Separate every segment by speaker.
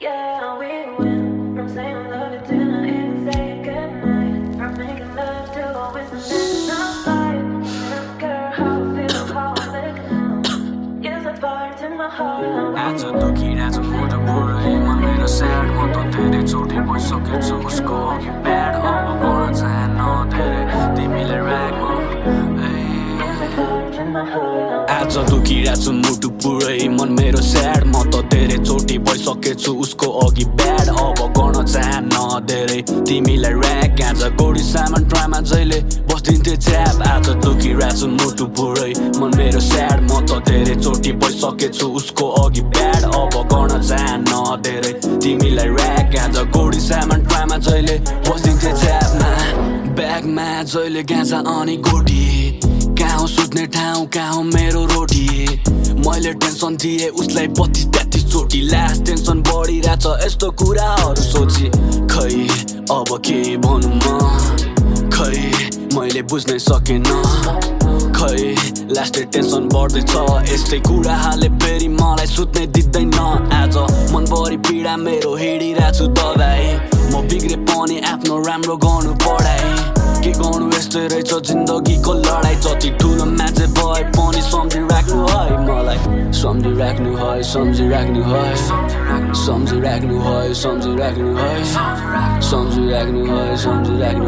Speaker 1: Yeah, we went from saying love it to not even saying goodnight. From making love to always saying no fight. Don't care how I feel, how I look now. You set fire to my heart.
Speaker 2: आज दुखिरहेछ मुटु पुरै मन मेरो sad म त धेरै चोटि भइसकेछु उसको अघि ब्याड अब गर्न चाहन्न धेरै तिमीलाई ऱ्यागमा आज दुखिरहेछ मुटु पुरै मन मेरो स्याड म त धेरै चोटि भइसकेछु उसको अघि ब्याड अब गर्न चाहन्न धेरै तिमीलाई ऱ्याग आज गोडी सामान ट्रामा जहिले बस्दिन्थे च्याप आज दुखिरहेछ मुटु पुरै मन मेरो स्याड म त धेरै चोटि भइसकेछु उसको अघि ब्याड अब गर्न चाहन्न धेरै तिमीलाई ऱ्याग आज गोडी सामान ट्रामा जहिले बस्दिन्थे च्यापमा ब्यागमा जहिले गाँजा अनि गोटी कहाँ हो सुत्ने ठाउँ कहाँ हो मेरो रोटी मैले टेन्सन दिए उसलाई 32-33 चोटि लास्ट टेन्सन बढिरहेछ यस्तो कुराहरू सोची खै अब के भनौँ म खै मैले बुझ्नै सकेन खै लास्ट टेन्सन बढ्दैछ यस्तै कुराहरूले फेरि मलाई सुत्नै दिँदैन आज मनभरि पीडा मेरो हिँडिरहेछु दबाई म बिग्रे पनि आफ्नो राम्रो गर्नु पढाइ के गर्नु यस्तै रहेछ जिन्दगीको लडाई जति ठुलो मान्छे भए पनि सम्झिराख्नु है मलाई सम्झिराख्नु है सम्झिराख्नु है सम्झिराख्नु है सम्झिराख्नु है सम्झिराख्नु है सम्झिराख्नु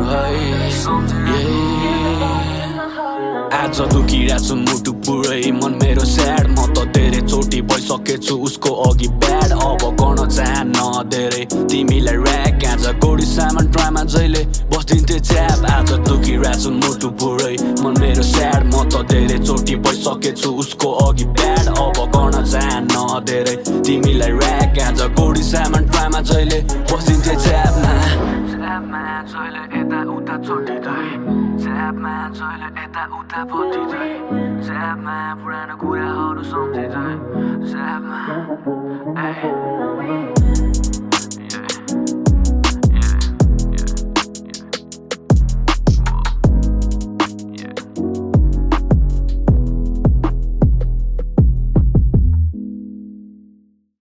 Speaker 2: है आज दुखिरहेछ मुटु पुरै मन मेरो स्याड म त धेरै चोटि भइसकेछु उसको अघि ब्याड अब गर्न चाहन्न धेरै तिमीलाई ऱ्याग आज गोडी सामान ट्रामा जहिले बस्दिन्थे च्याप आज दुखिरहेछ मुटु पुरै मन मेरो स्याड म त धेरै चोटि भइसकेछु उसको अघि ब्याड अब गर्न चाहन्न धेरै तिमीलाई ऱ्याग आज गोडी सामान ट्रामा जहिले बस्दिन्थे च्यापमा जहिले यता उता चोटिँदै च्यापमा जहिले यता उता पतिँदै च्यापमा पुरानो कुराहरू सम्झिँदै च्यापमा